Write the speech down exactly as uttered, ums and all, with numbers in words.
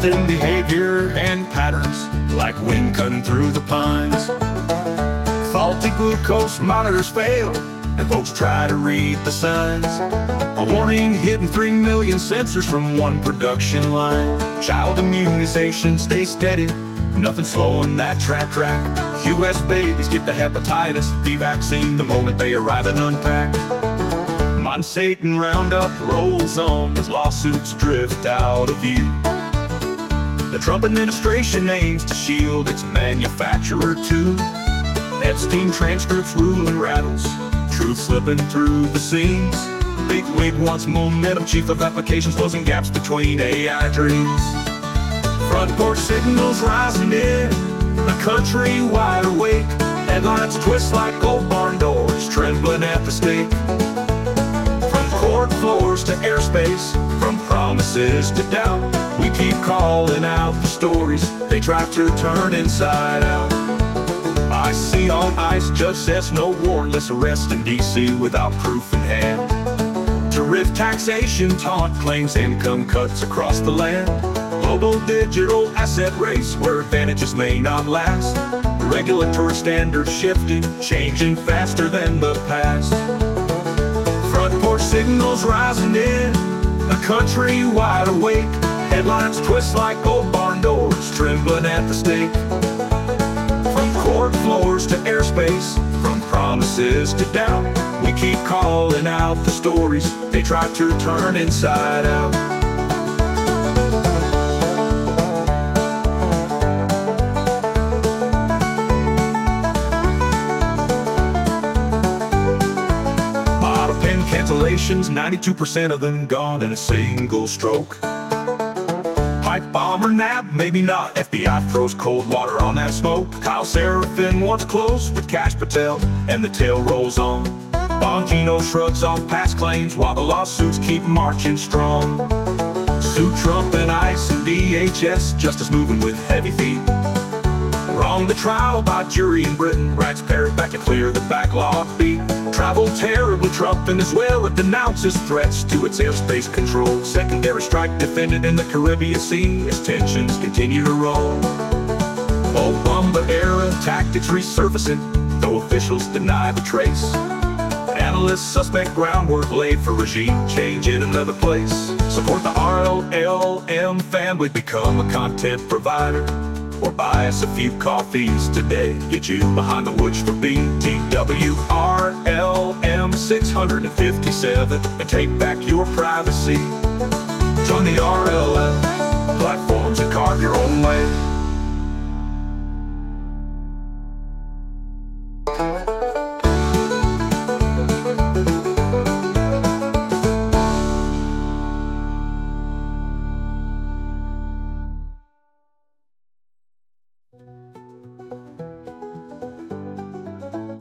in behavior and patterns, like wind cutting through the pines. Faulty glucose monitors fail, and folks try to read the signs. A warning hidden three million sensors from one production line. Child immunization, stay steady, nothing slowing that trap track. U S babies get the hepatitis B vaccine the moment they arrive and unpack. Monsanto Roundup rolls on as lawsuits drift out of view. The Trump administration aims to shield its manufacturer too. Epstein transcripts ruling rattles, truth slipping through the seams. Big wig wants momentum, chief of applications closing gaps between A I dreams. Front porch signals rising in, a country wide awake. Headlines twist like old barn doors, trembling at the stake. From court floors to airspace, from promises to doubt, we keep calling out the stories they try to turn inside out. I see on ice, judge says no warrantless arrest in D C without proof in hand. Tariff taxation taunt claims income cuts across the land. Global digital asset race where advantages may not last. Regulatory standards shifting, changing faster than the past. Front porch signals rising in, a country wide awake. Headlines twist like old barn doors, trembling at the stake. From court floors to airspace, from promises to doubt, we keep calling out the stories they try to turn inside out. Model pen cancellations, ninety-two percent of them gone in a single stroke. Pipe bomb or nab, maybe not. F B I throws cold water on that smoke. Kyle Seraphin wants close with Kash Patel, and the tale rolls on. Bongino shrugs off past claims while the lawsuits keep marching strong. Sue Trump and ICE and D H S, justice moving with heavy feet. Wrong the trial by jury in Britain, writes Parrott back to clear the backlog beat. Travel terribly, Trump Venezuela denounces threats to its airspace control. Secondary strike defended in the Caribbean Sea as tensions continue to roll. Obama era tactics resurfacing, though officials deny the trace. Analysts suspect groundwork laid for regime change in another place. Support the R L L M family, become a content provider, or buy us a few coffees today. Get you behind the woods for B T W R L M six fifty-seven and take back your privacy. Join the R L M platforms and carve your own way.